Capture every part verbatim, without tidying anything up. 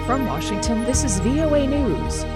From Washington, this is V O A News.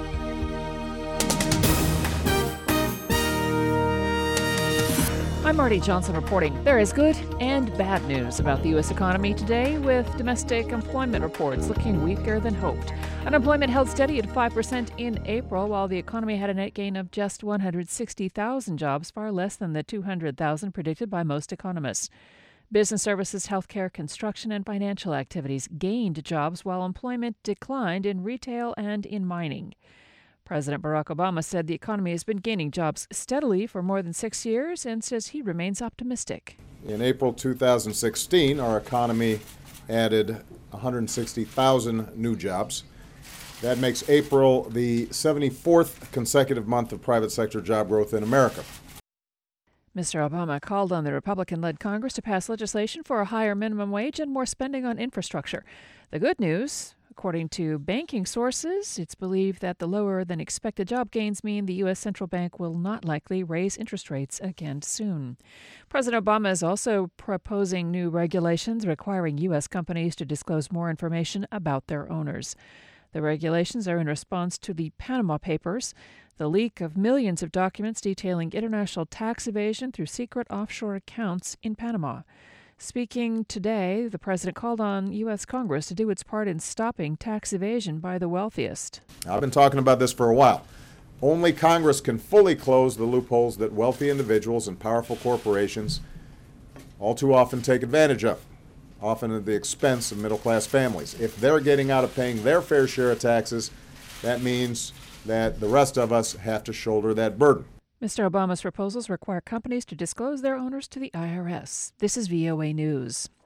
I'm Marty Johnson reporting. There is good and bad news about the U S economy today, with domestic employment reports looking weaker than hoped. Unemployment held steady at five percent in April, while the economy had a net gain of just one hundred sixty thousand jobs, far less than the two hundred thousand predicted by most economists. Business services, healthcare, construction, and financial activities gained jobs, while employment declined in retail and in mining. President Barack Obama said the economy has been gaining jobs steadily for more than six years and says he remains optimistic. In April two thousand sixteen, our economy added one hundred sixty thousand new jobs. That makes April the seventy-fourth consecutive month of private sector job growth in America. Mister Obama called on the Republican-led Congress to pass legislation for a higher minimum wage and more spending on infrastructure. The good news, according to banking sources, it's believed that the lower-than-expected job gains mean the U S central bank will not likely raise interest rates again soon. President Obama is also proposing new regulations requiring U S companies to disclose more information about their owners. The regulations are in response to the Panama Papers, the leak of millions of documents detailing international tax evasion through secret offshore accounts in Panama. Speaking today, the president called on U S Congress to do its part in stopping tax evasion by the wealthiest. I've been talking about this for a while. Only Congress can fully close the loopholes that wealthy individuals and powerful corporations all too often take advantage of, often at the expense of middle-class families. If they're getting out of paying their fair share of taxes, that means that the rest of us have to shoulder that burden. Mister Obama's proposals require companies to disclose their owners to the I R S. This is V O A News.